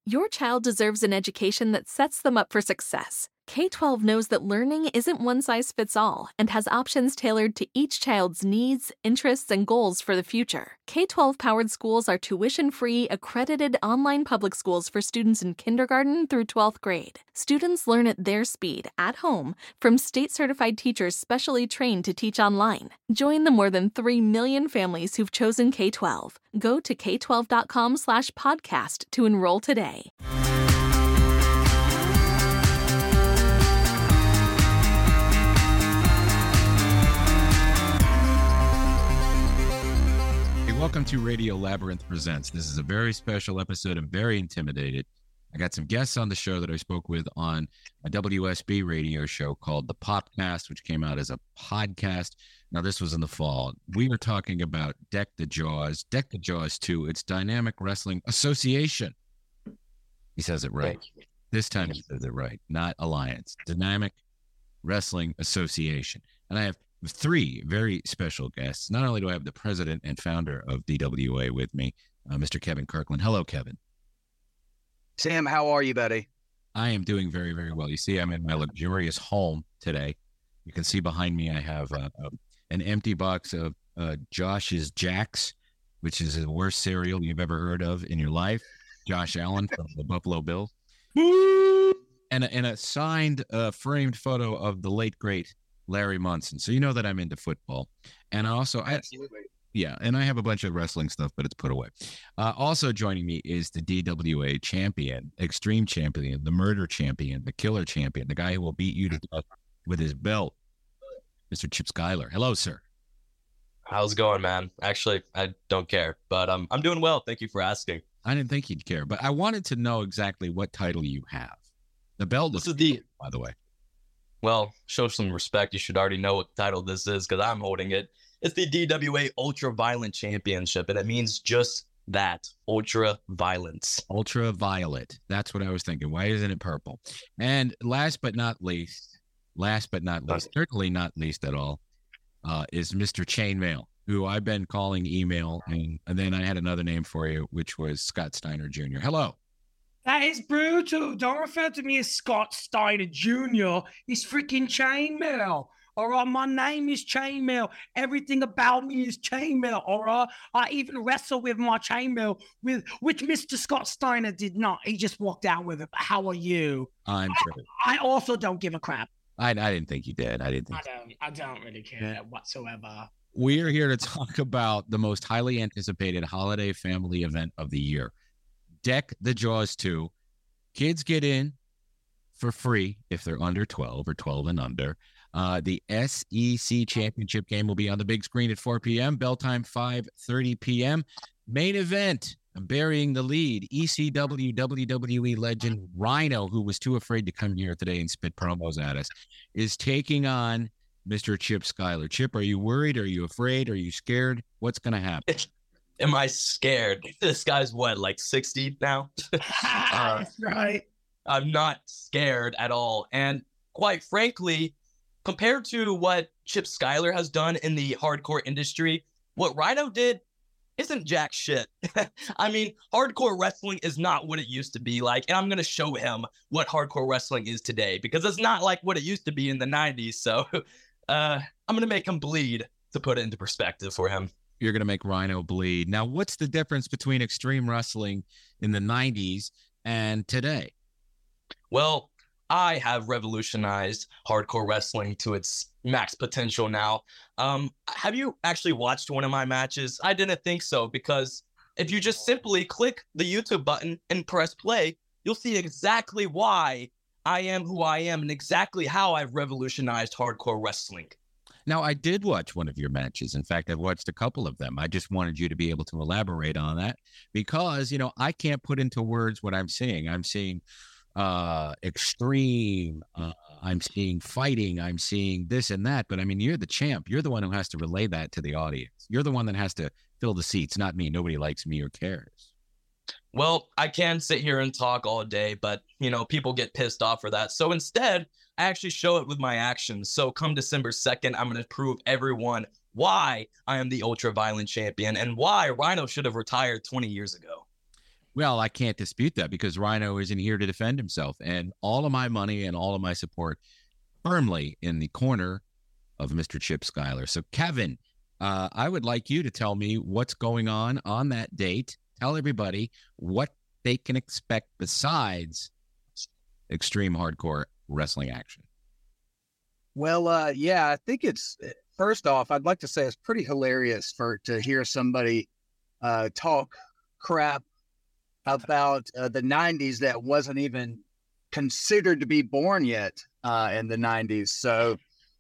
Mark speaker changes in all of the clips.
Speaker 1: Your child deserves an education that sets them up for success. K-12 knows that learning isn't one size fits all and has options tailored to each child's needs, interests, and goals for the future. K-12 powered schools are tuition-free, accredited online public schools for students in kindergarten through 12th grade. Students learn at their speed, at home, from state-certified teachers specially trained to teach online. Join the more than 3 million families who've chosen K-12. Go to k12.com/podcast to enroll today.
Speaker 2: Welcome to Radio Labyrinth Presents. This is a very special episode. I'm very intimidated. I got some guests on the show that I spoke with on a WSB radio show called The Popcast, which came out as a podcast. Now, this was in the fall. We were talking about Deck the Jaws 2. It's Dynamic Wrestling Association. He says it right. This time he says it right, not Alliance. Dynamic Wrestling Association. And I have 3 very special guests. Not only do I have the president and founder of DWA with me, Mr. Kevin Kirkland. Hello, Kevin.
Speaker 3: Sam, how are you, buddy?
Speaker 2: I am doing very, very well. You see, I'm in my luxurious home today. You can see behind me I have an empty box of Josh's Jacks, which is the worst cereal you've ever heard of in your life. Josh Allen from the Buffalo Bills. And a signed, framed photo of the late, great Larry Munson. So you know that I'm into football. And also,
Speaker 3: Absolutely.
Speaker 2: and I have a bunch of wrestling stuff, but it's put away. Also joining me is the DWA champion, extreme champion, the murder champion, the killer champion, the guy who will beat you to death with his belt, Mr. Chip Schuyler. Hello, sir.
Speaker 4: How's it going, man? Actually, I don't care, but I'm doing well. Thank you for asking.
Speaker 2: I didn't think you'd care, but I wanted to know exactly what title you have. The belt
Speaker 4: This
Speaker 2: looks
Speaker 4: is the
Speaker 2: cool, by the way.
Speaker 4: Well, show some respect. You should already know what title this is because I'm holding it. It's the DWA Ultra Violent Championship, and it means just that, ultra violence.
Speaker 2: Ultraviolet. That's what I was thinking. Why isn't it purple? And last but not least, certainly not least at all, is Mr. Chainmail, who I've been calling email, and then I had another name for you, which was Scott Steiner Jr. Hello.
Speaker 5: That is brutal. Don't refer to me as Scott Steiner Jr. It's freaking Chainmail. All right, my name is Chainmail. Everything about me is Chainmail. All right, I even wrestle with my Chainmail, which Mr. Scott Steiner did not. He just walked out with it. But how are you?
Speaker 2: I'm sure.
Speaker 5: I also don't give a crap.
Speaker 2: I didn't think you did.
Speaker 5: I don't really care whatsoever.
Speaker 2: We are here to talk about the most highly anticipated holiday family event of the year. Deck the Jaws 2. Kids get in for free if they're under 12 or 12 and under. The SEC championship game will be on the big screen at 4 p.m. Bell time 5:30 p.m. Main event, burying the lead, ECW WWE legend Rhino, who was too afraid to come here today and spit promos at us, is taking on Mr. Chip Schuyler. Chip, are you worried? Are you afraid? Are you scared? What's going to happen?
Speaker 4: Am I scared? This guy's what, like 60 now?
Speaker 5: That's right.
Speaker 4: I'm not scared at all. And quite frankly, compared to what Chip Schuyler has done in the hardcore industry, what Rhino did isn't jack shit. I mean, hardcore wrestling is not what it used to be like, and I'm going to show him what hardcore wrestling is today, because it's not like what it used to be in the 90s, so I'm going to make him bleed, to put it into perspective for him.
Speaker 2: You're going to make Rhino bleed. Now, what's the difference between extreme wrestling in the 90s and today?
Speaker 4: Well, I have revolutionized hardcore wrestling to its max potential now. Have you actually watched one of my matches? I didn't think so, because if you just simply click the YouTube button and press play, you'll see exactly why I am who I am and exactly how I've revolutionized hardcore wrestling.
Speaker 2: Now, I did watch one of your matches. In fact, I've watched a couple of them. I just wanted you to be able to elaborate on that because, I can't put into words what I'm seeing. I'm seeing extreme, I'm seeing fighting, I'm seeing this and that. But I mean, you're the champ. You're the one who has to relay that to the audience. You're the one that has to fill the seats, not me. Nobody likes me or cares.
Speaker 4: Well, I can sit here and talk all day, but, people get pissed off for that. So instead, I actually show it with my actions. So come December 2nd, I'm going to prove everyone why I am the ultra violent champion and why Rhino should have retired 20 years ago.
Speaker 2: Well, I can't dispute that because Rhino isn't here to defend himself. And all of my money and all of my support firmly in the corner of Mr. Chip Schuyler. So, Kevin, I would like you to tell me what's going on that date. Tell everybody what they can expect besides extreme hardcore wrestling action.
Speaker 3: Well, yeah, I think first off, I'd like to say it's pretty hilarious to hear somebody talk crap about the 90s that wasn't even considered to be born yet in the 90s. So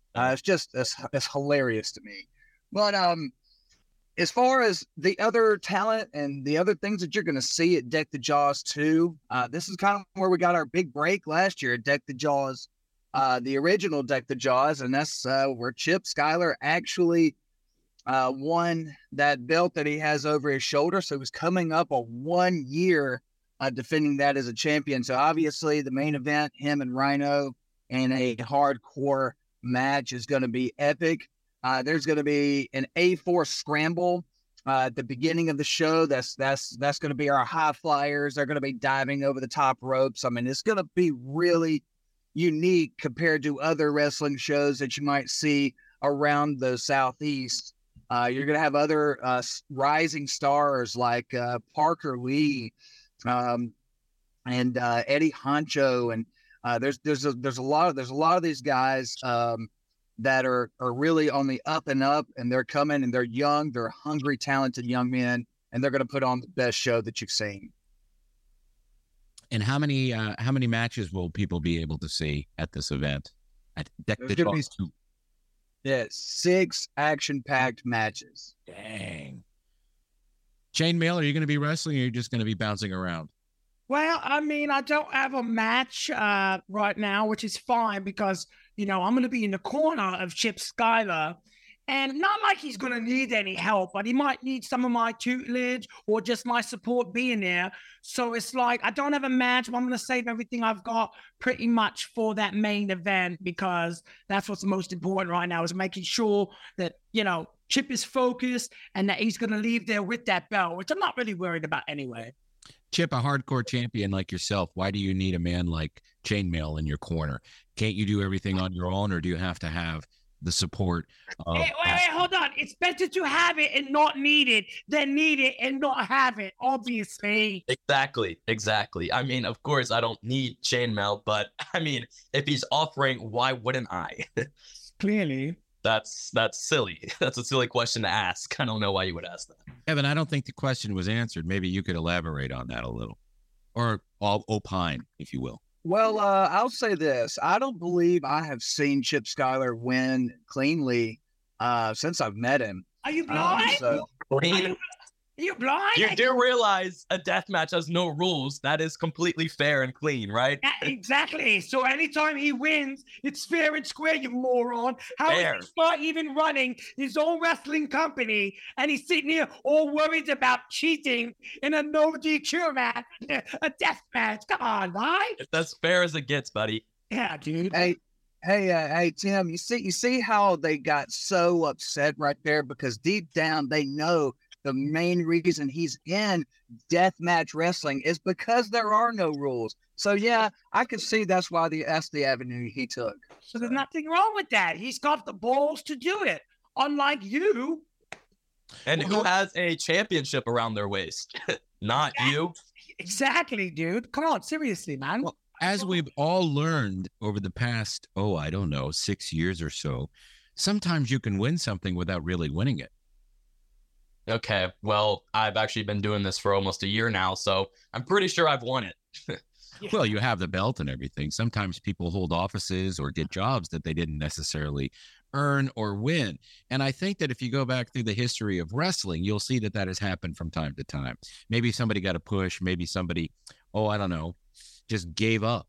Speaker 3: it's hilarious to me. But as far as the other talent and the other things that you're going to see at Deck the Jaws 2, this is kind of where we got our big break last year at Deck the Jaws, the original Deck the Jaws, and that's where Chip Schuyler actually won that belt that he has over his shoulder. So he was coming up on 1 year defending that as a champion. So obviously the main event, him and Rhino in a hardcore match, is going to be epic. There's going to be an A4 scramble at the beginning of the show. That's going to be our high flyers. They're going to be diving over the top ropes. I mean, it's going to be really unique compared to other wrestling shows that you might see around the Southeast. You're going to have other rising stars like Parker Lee and Eddie Honcho, and there's a lot of these guys that are really on the up and up, and they're coming, and they're young, they're hungry, talented young men, and they're going to put on the best show that you've seen.
Speaker 2: And how many matches will people be able to see at this event? At Deck the Jaws 2?
Speaker 3: Yeah, 6 action-packed matches.
Speaker 2: Dang. Chainmail, are you going to be wrestling, or are you just going to be bouncing around?
Speaker 5: Well, I mean, I don't have a match right now, which is fine because, I'm going to be in the corner of Chip Schuyler. And not like he's going to need any help, but he might need some of my tutelage or just my support being there. So it's like, I don't have a match, but I'm going to save everything I've got pretty much for that main event, because that's what's most important right now, is making sure that, Chip is focused and that he's going to leave there with that belt, which I'm not really worried about anyway.
Speaker 2: Chip, a hardcore champion like yourself, why do you need a man like Chainmail in your corner? Can't you do everything on your own, or do you have to have the support of...
Speaker 5: Wait, hold on. It's better to have it and not need it than need it and not have it, obviously.
Speaker 4: Exactly. I mean, of course, I don't need Chainmail, but I mean, if he's offering, why wouldn't I?
Speaker 5: Clearly.
Speaker 4: That's silly. That's a silly question to ask. I don't know why you would ask that.
Speaker 2: Evan, I don't think the question was answered. Maybe you could elaborate on that a little, or opine, if you will.
Speaker 3: Well, I'll say this. I don't believe I have seen Chip Schuyler win cleanly since I've met him.
Speaker 5: Are you blind?
Speaker 4: Clean?
Speaker 5: Are you blind?
Speaker 4: You do realize a death match has no rules. That is completely fair and clean, right?
Speaker 5: Yeah, exactly. So anytime he wins, it's fair and square, you moron. How
Speaker 4: Fair.
Speaker 5: is he not even running his own wrestling company, and he's sitting here all worried about cheating in a no DQ match, a death match? Come on, right?
Speaker 4: It's as fair as it gets, buddy.
Speaker 5: Yeah, dude.
Speaker 3: Hey, Tim, you see how they got so upset right there, because deep down they know the main reason he's in deathmatch wrestling is because there are no rules. So yeah, I could see that's the avenue he took.
Speaker 5: So there's nothing wrong with that. He's got the balls to do it, unlike you.
Speaker 4: And who has a championship around their waist? Not you.
Speaker 5: Exactly, dude. Come on, seriously, man.
Speaker 2: Well, as we've all learned over the past, 6 years or so, sometimes you can win something without really winning it.
Speaker 4: Okay, well, I've actually been doing this for almost a year now, so I'm pretty sure I've won it.
Speaker 2: Well, you have the belt and everything. Sometimes people hold offices or get jobs that they didn't necessarily earn or win. And I think that if you go back through the history of wrestling, you'll see that has happened from time to time. Maybe somebody got a push. Maybe somebody, I don't know, just gave up.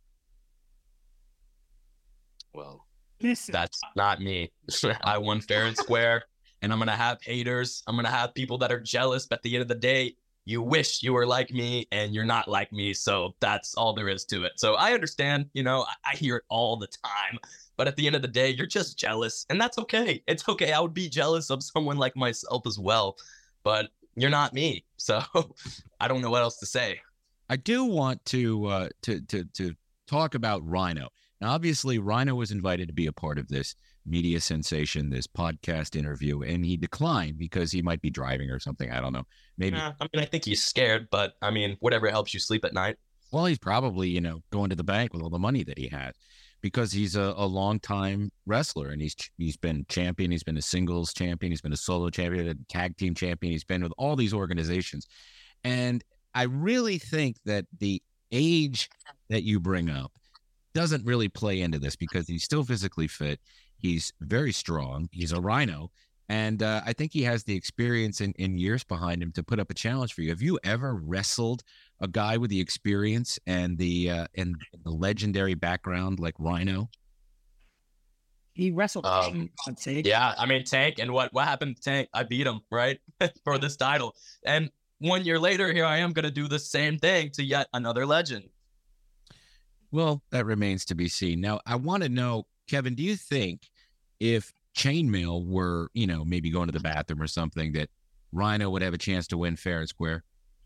Speaker 4: Well,
Speaker 5: Listen.
Speaker 4: That's not me. I won fair and square, and I'm going to have haters. I'm going to have people that are jealous. But at the end of the day, you wish you were like me, and you're not like me. So that's all there is to it. So I understand, I hear it all the time. But at the end of the day, you're just jealous, and that's okay. It's okay. I would be jealous of someone like myself as well. But you're not me. So I don't know what else to say.
Speaker 2: I do want to talk about Rhino. Now, obviously, Rhino was invited to be a part of this media sensation, this podcast interview, and he declined because he might be driving or something. I don't know. Maybe.
Speaker 4: I mean, I think he's scared, but I mean, whatever helps you sleep at night.
Speaker 2: Well, he's probably, going to the bank with all the money that he has because he's a long-time wrestler, and he's been champion. He's been a singles champion. He's been a solo champion, a tag team champion. He's been with all these organizations. And I really think that the age that you bring up doesn't really play into this because he's still physically fit. He's very strong. He's a Rhino. And I think he has the experience in years behind him to put up a challenge for you. Have you ever wrestled a guy with the experience and the legendary background like Rhino?
Speaker 5: He wrestled Tank.
Speaker 4: Yeah, I mean, Tank. And what happened to Tank? I beat him, right? For this title. And 1 year later, here I am going to do the same thing to yet another legend.
Speaker 2: Well, that remains to be seen. Now, I want to know, Kevin, do you think if Chainmail were, maybe going to the bathroom or something, that Rhino would have a chance to win fair and square?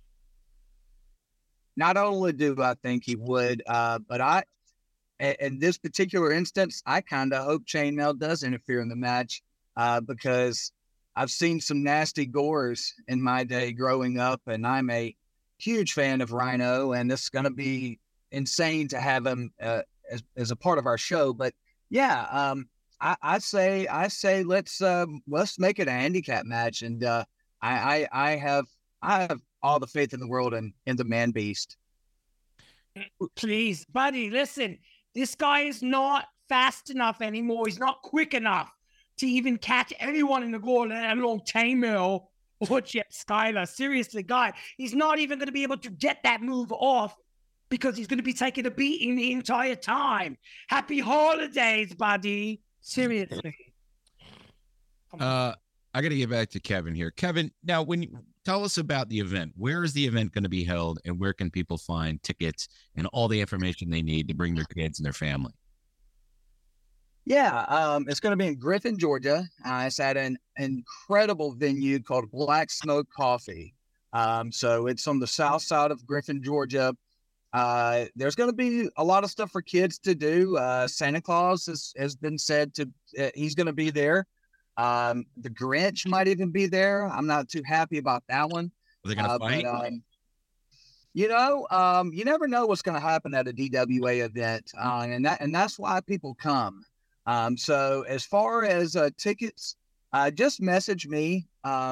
Speaker 3: Not only do I think he would, but in this particular instance, I kind of hope Chainmail does interfere in the match because I've seen some nasty gores in my day growing up, and I'm a huge fan of Rhino, and this is going to be insane to have him as a part of our show. But yeah, I say let's make it a handicap match, and I have all the faith in the world in the Man Beast.
Speaker 5: Please, buddy, listen. This guy is not fast enough anymore. He's not quick enough to even catch anyone in the goal, let alone Chainmail or Chip Skyler. Seriously, guy, he's not even going to be able to get that move off because he's going to be taking a beating the entire time. Happy holidays, buddy. Seriously.
Speaker 2: I got to get back to Kevin here. Kevin, now tell us about the event. Where is the event going to be held, and where can people find tickets and all the information they need to bring their kids and their family?
Speaker 3: Yeah, it's going to be in Griffin, Georgia. It's at an incredible venue called Black Smoke Coffee. So it's on the south side of Griffin, Georgia. There's going to be a lot of stuff for kids to do. Santa Claus has been said to he's going to be there. The Grinch might even be there. I'm not too happy about that one.
Speaker 2: Are they going to fight?
Speaker 3: But, you never know what's going to happen at a DWA event, and that's why people come. So as far as tickets, just message me.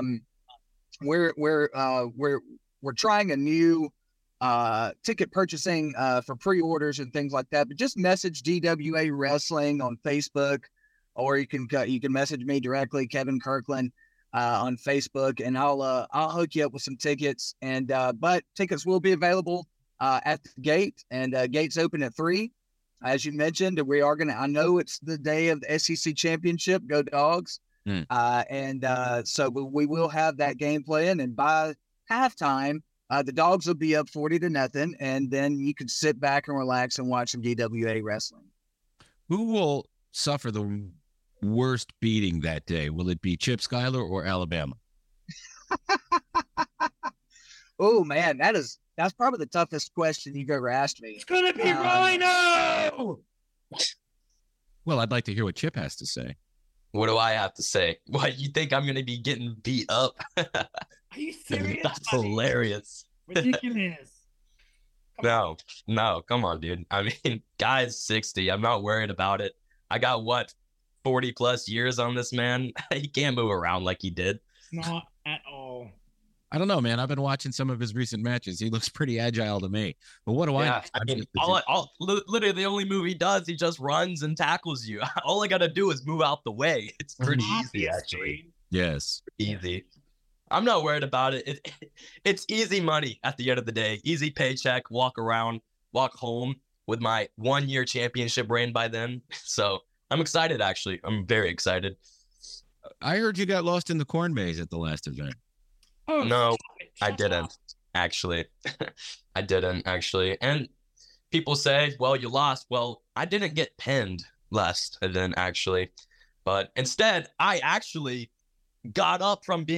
Speaker 3: We're trying a new ticket purchasing for pre-orders and things like that. But just message DWA Wrestling on Facebook, or you can message me directly, Kevin Kirkland, on Facebook, and I'll hook you up with some tickets. And but tickets will be available at the gate, and gates open at 3. As you mentioned, we are I know it's the day of the SEC Championship. Go Dogs. So we will have that game playing, and by halftime, the Dogs will be up 40-0, and then you can sit back and relax and watch some DWA wrestling.
Speaker 2: Who will suffer the worst beating that day? Will it be Chip Skyler or Alabama?
Speaker 3: Oh man, that's probably the toughest question you've ever asked me.
Speaker 5: It's gonna be Rhino.
Speaker 2: Well, I'd like to hear what Chip has to say.
Speaker 4: What do I have to say? What, you think I'm gonna be getting beat up?
Speaker 5: Are you serious?
Speaker 4: That's hilarious.
Speaker 5: Ridiculous.
Speaker 4: No, come on, dude. I mean, guy's 60. I'm not worried about it. I got 40 plus years on this man. He can't move around like he did.
Speaker 5: Not at all.
Speaker 2: I don't know, man. I've been watching some of his recent matches. He looks pretty agile to me. But what do I know?
Speaker 4: I mean, literally the only move he does, he just runs and tackles you. All I got to do is move out the way. It's pretty easy, actually.
Speaker 2: Yes.
Speaker 4: Easy. I'm not worried about it. It's easy money at the end of the day. Easy paycheck, walk around, walk home with my 1-year championship reign by then. So I'm excited, actually. I'm very excited.
Speaker 2: I heard you got lost in the corn maze at the last event.
Speaker 5: Oh,
Speaker 4: no, I didn't, actually. I didn't, actually. And people say, well, you lost. Well, I didn't get pinned last event, actually. But instead, I actually got up from being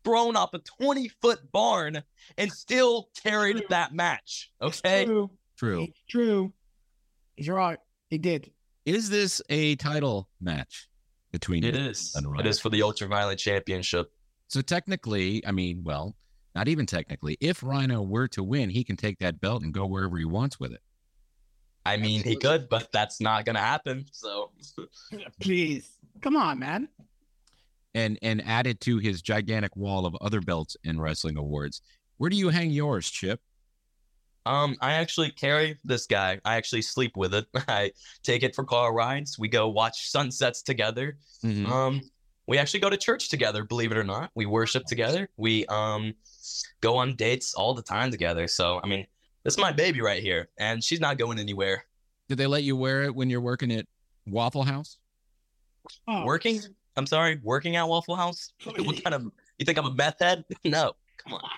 Speaker 4: thrown off a 20-foot barn and still carried that match. Okay?
Speaker 2: True.
Speaker 5: It's true. He's right. He did.
Speaker 2: Is this a title match between
Speaker 4: It
Speaker 2: you
Speaker 4: is.
Speaker 2: and Rhino?
Speaker 4: It is for the Ultraviolet Championship.
Speaker 2: So technically, I mean, well, not even technically, if Rhino were to win, he can take that belt and go wherever he wants with it.
Speaker 4: I mean, he could, but that's not going to happen. So,
Speaker 5: Please. Come on, man.
Speaker 2: And add it to his gigantic wall of other belts and wrestling awards. Where do you hang yours, Chip?
Speaker 4: I actually carry this guy. I actually sleep with it. I take it for car rides. We go watch sunsets together.
Speaker 2: Mm-hmm.
Speaker 4: We actually go to church together, believe it or not. We worship together. We go on dates all the time together. So, I mean, this is my baby right here, and she's not going anywhere.
Speaker 2: Did they let you wear it when you're working at Waffle House?
Speaker 5: Oh.
Speaker 4: Working? I'm sorry, working at Waffle House? What kind of, you think I'm a meth head? No, come on.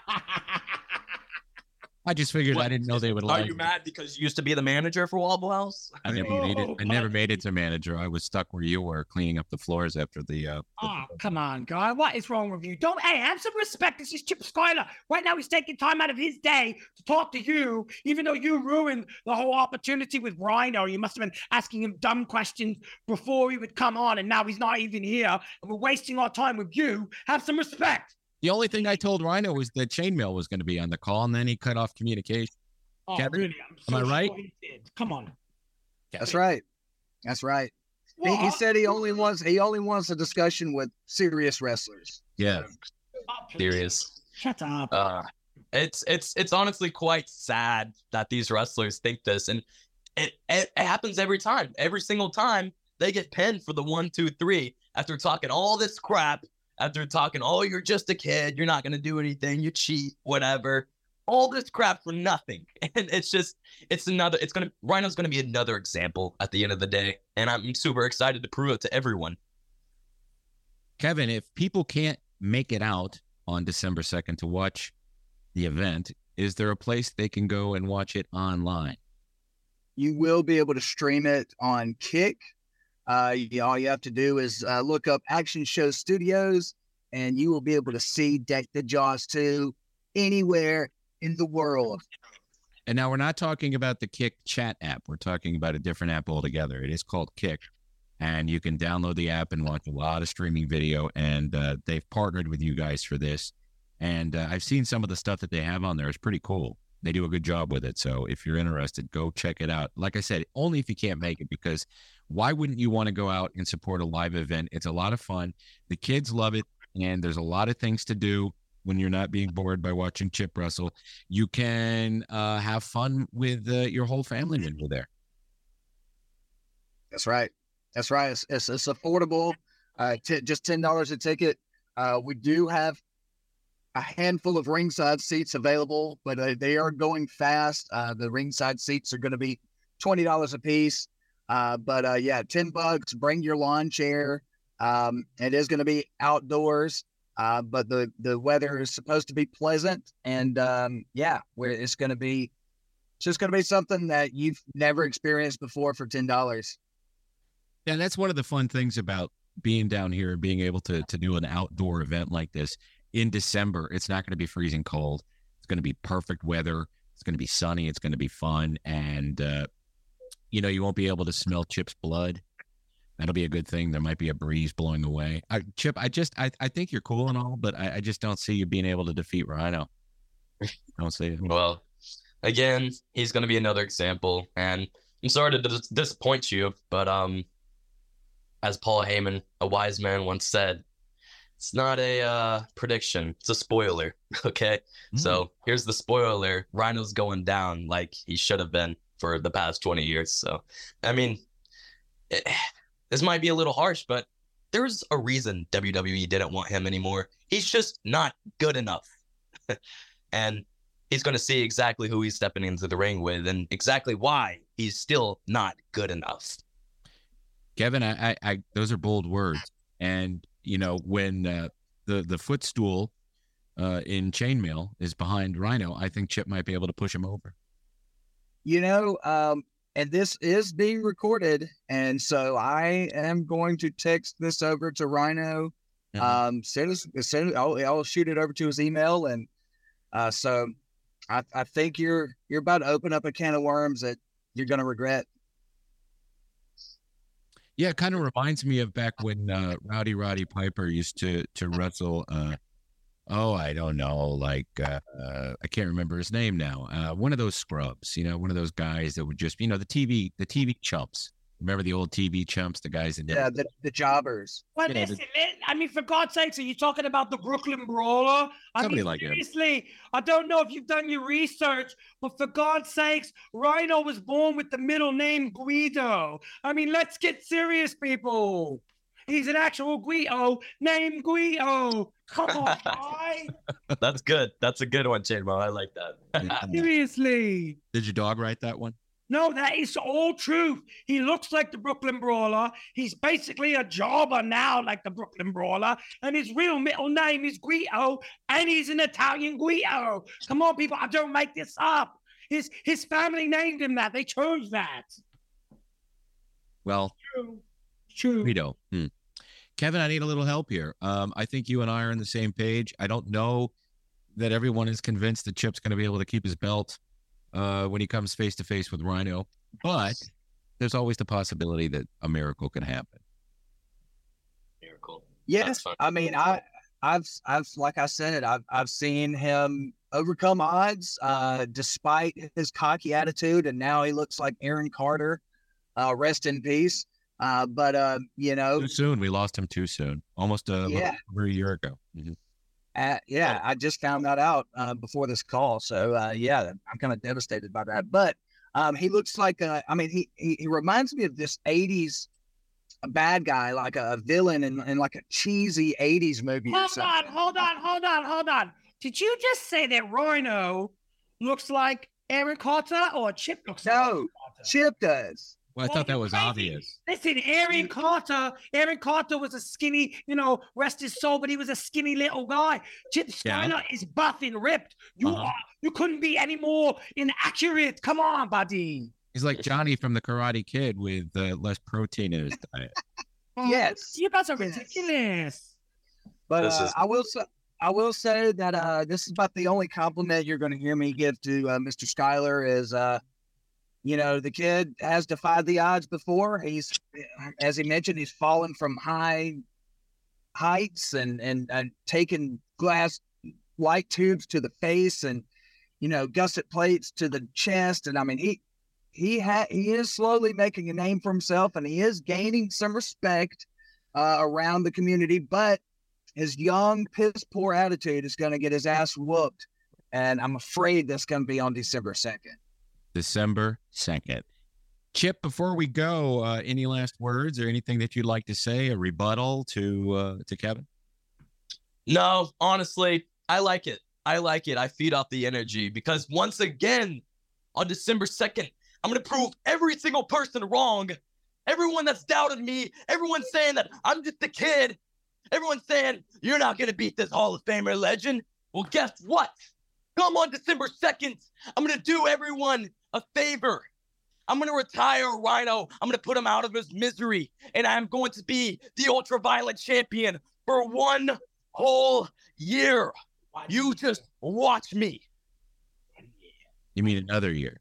Speaker 2: I just figured
Speaker 4: What?
Speaker 2: I didn't know they would allow
Speaker 4: Are you mad because you used to be the manager for Waffle House?
Speaker 2: I never made it to manager. I was stuck where you were, cleaning up the floors after the
Speaker 5: Oh, come on, guy. What is wrong with you? Don't, hey, have some respect. This is Chip Skyler. Right now, he's taking time out of his day to talk to you, even though you ruined the whole opportunity with Rhino. You must have been asking him dumb questions before he would come on, and now he's not even here, and we're wasting our time with you. Have some respect.
Speaker 2: The only thing I told Rhino was that Chainmail was going to be on the call, and then he cut off communication.
Speaker 5: Oh,
Speaker 2: Kevin,
Speaker 5: really?
Speaker 2: am I right?
Speaker 5: Sure he did. Come on.
Speaker 3: That's right. That's right. He said he only wants a discussion with serious wrestlers.
Speaker 2: Yeah.
Speaker 5: Oh, please.
Speaker 4: Serious.
Speaker 5: Shut up.
Speaker 4: It's honestly quite sad that these wrestlers think this, and it happens every time. Every single time they get pinned for the 1, 2, 3 after talking all this crap, after talking, oh, you're just a kid, you're not gonna do anything, you cheat, whatever. All this crap for nothing. And Rhino's gonna be another example at the end of the day. And I'm super excited to prove it to everyone.
Speaker 2: Kevin, if people can't make it out on December 2nd to watch the event, is there a place they can go and watch it online?
Speaker 3: You will be able to stream it on Kick. All you have to do is look up Action Show Studios, and you will be able to see Deck the Jaws 2 anywhere in the world.
Speaker 2: And now we're not talking about the Kick chat app. We're talking about a different app altogether. It is called Kick, and you can download the app and watch a lot of streaming video, and they've partnered with you guys for this. And I've seen some of the stuff that they have on there. It's pretty cool. They do a good job with it. So if you're interested, go check it out. Like I said, only if you can't make it, because why wouldn't you want to go out and support a live event? It's a lot of fun. The kids love it, and there's a lot of things to do when you're not being bored by watching Chip wrestle. You can have fun with your whole family when you're there.
Speaker 3: That's right. That's right. It's affordable. Just $10 a ticket. We do have a handful of ringside seats available, but they are going fast. The ringside seats are going to be $20 a piece. But yeah, $10. Bring your lawn chair. It is going to be outdoors, but the weather is supposed to be pleasant, and yeah, where it's just going to be something that you've never experienced before for $10.
Speaker 2: Yeah, that's one of the fun things about being down here and being able to do an outdoor event like this in December. It's not going to be freezing cold. It's going to be perfect weather. It's going to be sunny. It's going to be fun. And, you won't be able to smell Chip's blood. That'll be a good thing. There might be a breeze blowing away. Chip, I think you're cool and all, but I just don't see you being able to defeat Rhino. I don't see it.
Speaker 4: Well, again, he's going to be another example. And I'm sorry to disappoint you, but as Paul Heyman, a wise man, once said, it's not a prediction. It's a spoiler. Okay. So here's the spoiler. Rhino's going down like he should have been for the past 20 years. So, I mean, this might be a little harsh, but there's a reason WWE didn't want him anymore. He's just not good enough. And he's going to see exactly who he's stepping into the ring with and exactly why he's still not good enough.
Speaker 2: Kevin, I those are bold words. And, when the footstool in chainmail is behind Rhino, I think Chip might be able to push him over.
Speaker 3: And this is being recorded, and so I am going to text this over to Rhino Soon I'll shoot it over to his email, and so I think you're about to open up a can of worms that you're going to regret.
Speaker 2: Yeah, it kind of reminds me of back when Roddy Piper used to wrestle. I don't know, like I can't remember his name now. One of those scrubs, one of those guys that would just, the TV chumps. Remember the old TV chumps, the guys that
Speaker 3: the jobbers.
Speaker 5: Well, listen, for God's sakes, are you talking about the Brooklyn Brawler?
Speaker 2: Somebody like him.
Speaker 5: Seriously, I don't know if you've done your research, but for God's sakes, Rhino was born with the middle name Guido. Let's get serious, people. He's an actual Guido named Guido. Come on, guy.
Speaker 4: That's good. That's a good one, Chainmail. I like that.
Speaker 5: Seriously.
Speaker 2: Did your dog write that one?
Speaker 5: No, that is all truth. He looks like the Brooklyn Brawler. He's basically a jobber now, like the Brooklyn Brawler. And his real middle name is Guido, and he's an Italian Guido. Come on, people. I don't make this up. His family named him that. They chose that.
Speaker 2: Well,
Speaker 5: true.
Speaker 2: Guido. Kevin, I need a little help here. I think you and I are on the same page. I don't know that everyone is convinced that Chip's going to be able to keep his belt when he comes face to face with Rhino, but there's always the possibility that a miracle can happen.
Speaker 4: Miracle.
Speaker 3: Yes, I've like I said, I've seen him overcome odds despite his cocky attitude, and now he looks like Aaron Carter. Rest in peace. But too
Speaker 2: soon. We lost him too soon. Almost over a year ago. Mm-hmm.
Speaker 3: I just found that out before this call. So, I'm kind of devastated by that. But he looks like, he reminds me of this 80s bad guy, like a villain in like a cheesy 80s movie.
Speaker 5: Hold on. Did you just say that Rhino looks like Aaron Carter or Chip looks like Aaron Carter?
Speaker 3: Chip does.
Speaker 2: Well, I thought that was obvious.
Speaker 5: Listen, Aaron Carter was a skinny, rest his soul, but he was a skinny little guy. Chip Skyler is buff and ripped. You couldn't be any more inaccurate. Come on, buddy.
Speaker 2: He's like Johnny from the Karate Kid with less protein in his diet.
Speaker 3: Yes.
Speaker 5: You guys are ridiculous.
Speaker 3: But I will say that this is about the only compliment you're going to hear me give to Mr. Skyler is the kid has defied the odds before. He's, as he mentioned, he's fallen from high heights and taken glass light tubes to the face and, gusset plates to the chest. And he is slowly making a name for himself, and he is gaining some respect around the community, but his young piss poor attitude is going to get his ass whooped. And I'm afraid that's going to be on December 2nd.
Speaker 2: December 2nd. Chip, before we go, any last words or anything that you'd like to say, a rebuttal to Kevin?
Speaker 4: No, honestly, I like it. I feed off the energy because once again, on December 2nd, I'm going to prove every single person wrong. Everyone that's doubted me, everyone saying that I'm just a kid, everyone saying you're not going to beat this Hall of Famer legend. Well, guess what? Come on December 2nd, I'm going to do everyone a favor. I'm going to retire Rhino. I'm going to put him out of his misery. And I'm going to be the ultraviolet champion for one whole year. You just watch me.
Speaker 2: You mean another year?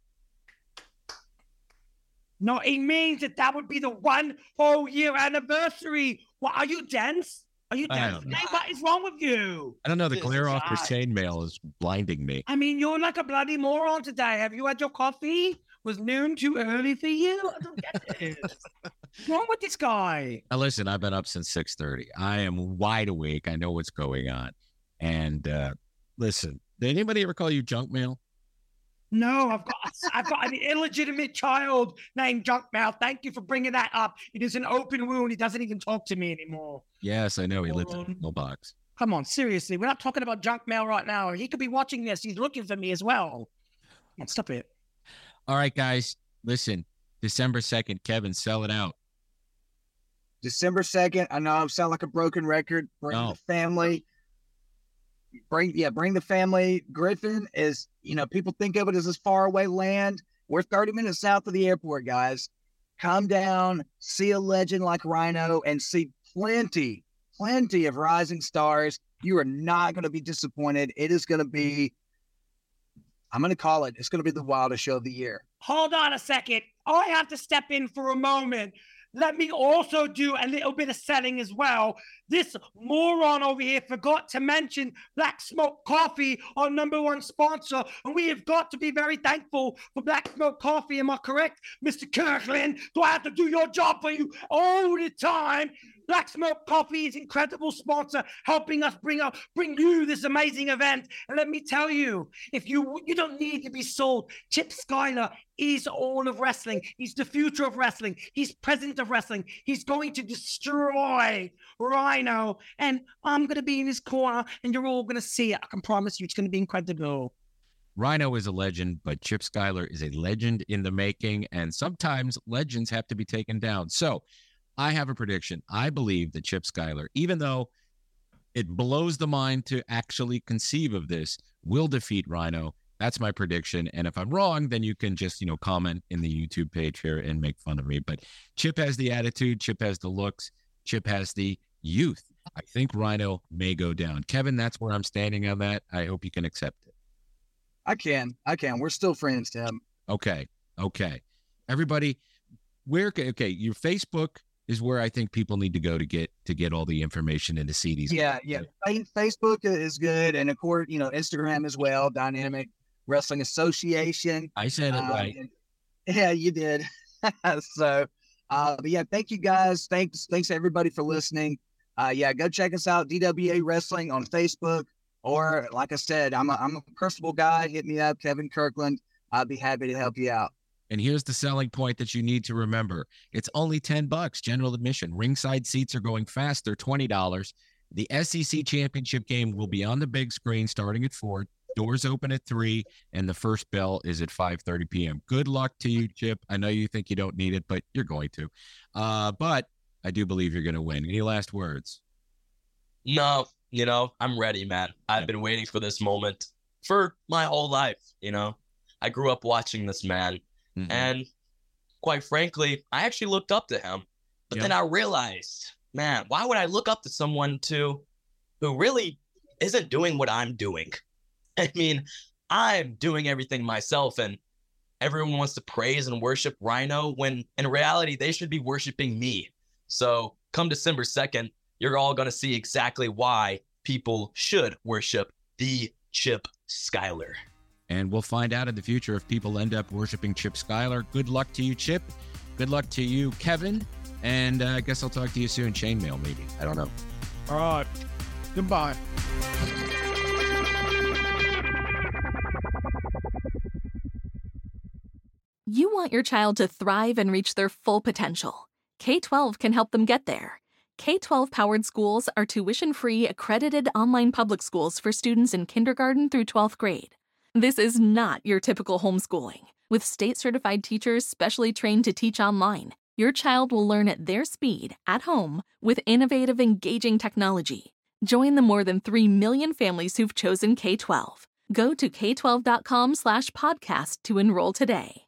Speaker 5: No, it means that would be the one whole year anniversary. What, are you dense? Are you dense? What is wrong with you?
Speaker 2: I don't know. The glare off your chainmail is blinding me.
Speaker 5: You're like a bloody moron today. Have you had your coffee? Was noon too early for you? I don't get it. What's wrong with this guy?
Speaker 2: Now listen, I've been up since 6:30. I am wide awake. I know what's going on. And listen, did anybody ever call you junk mail?
Speaker 5: No, I've got an illegitimate child named Junkmouth. Thank you for bringing that up. It is an open wound. He doesn't even talk to me anymore.
Speaker 2: Yes, I know. He lives in a little box.
Speaker 5: Come on, seriously. We're not talking about junk mail right now. He could be watching this. He's looking for me as well. Stop it.
Speaker 2: All right, guys. Listen, December 2nd, Kevin, sell it out.
Speaker 3: December 2nd. I know I sound like a broken record. Bring the family. Bring the family. Griffin is, people think of it as this far away land. We're 30 minutes south of the airport, guys. Come down, see a legend like Rhino, and see plenty plenty of rising stars. You are not going to be disappointed. It is going to be, I'm going to call it, it's going to be the wildest show of the year.
Speaker 5: Hold on a second. I have to step in for a moment. Let me also do a little bit of selling as well. This moron over here forgot to mention Black Smoke Coffee, our #1 sponsor. And we have got to be very thankful for Black Smoke Coffee. Am I correct, Mr. Kirkland? Do I have to do your job for you all the time? Black Smoke Coffee is an incredible sponsor, helping us bring you this amazing event. And let me tell you, if you don't need to be sold. Chip Schuyler is all of wrestling. He's the future of wrestling. He's present of wrestling. He's going to destroy Rhino. And I'm going to be in his corner, and you're all going to see it. I can promise you it's going to be incredible.
Speaker 2: Rhino is a legend, but Chip Schuyler is a legend in the making, and sometimes legends have to be taken down. So I have a prediction. I believe that Chip Schuyler, even though it blows the mind to actually conceive of this, will defeat Rhino. That's my prediction. And if I'm wrong, then you can just, comment in the YouTube page here and make fun of me. But Chip has the attitude. Chip has the looks. Chip has the youth. I think Rhino may go down. Kevin, that's where I'm standing on that. I hope you can accept it.
Speaker 3: I can. We're still friends, Tim.
Speaker 2: Okay. Everybody, your Facebook is where I think people need to go to get all the information and to see these.
Speaker 3: Yeah. Facebook is good. And of course, Instagram as well, Dynamic Wrestling Association.
Speaker 2: I said it right.
Speaker 3: Yeah, you did. So, but yeah, thank you guys. Thanks everybody for listening. Go check us out, DWA Wrestling on Facebook. Or like I said, I'm a personable guy. Hit me up, Kevin Kirkland. I'll be happy to help you out.
Speaker 2: And here's the selling point that you need to remember. It's only $10, general admission. Ringside seats are going fast. They're $20. The SEC championship game will be on the big screen starting at 4. Doors open at 3, and the first bell is at 5:30 p.m. Good luck to you, Chip. I know you think you don't need it, but you're going to. But I do believe you're going to win. Any last words?
Speaker 4: No, I'm ready, man. I've been waiting for this moment for my whole life, I grew up watching this man. Mm-hmm. And quite frankly, I actually looked up to him. But then I realized, man, why would I look up to someone who really isn't doing what I'm doing? I mean, I'm doing everything myself, and everyone wants to praise and worship Rhino when in reality, they should be worshiping me. So come December 2nd, you're all going to see exactly why people should worship the Chip Schuyler.
Speaker 2: And we'll find out in the future if people end up worshiping Chip Schuyler. Good luck to you, Chip. Good luck to you, Kevin. And I guess I'll talk to you soon. Chainmail, maybe. I don't know.
Speaker 5: All right. Goodbye.
Speaker 1: You want your child to thrive and reach their full potential. K-12 can help them get there. K-12-powered schools are tuition-free, accredited online public schools for students in kindergarten through 12th grade. This is not your typical homeschooling. With state-certified teachers specially trained to teach online, your child will learn at their speed, at home, with innovative, engaging technology. Join the more than 3 million families who've chosen K-12. Go to k12.com/podcast to enroll today.